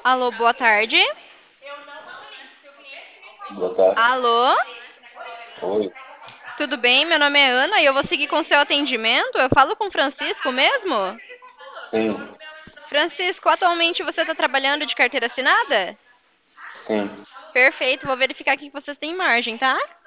Alô, boa tarde. Boa tarde. Alô, Oi, tudo bem? Meu nome é Ana e eu vou seguir com o seu atendimento. Eu falo com o Francisco mesmo? sim, Francisco, atualmente você está trabalhando de carteira assinada? sim, Perfeito, vou verificar aqui que vocês têm margem, tá?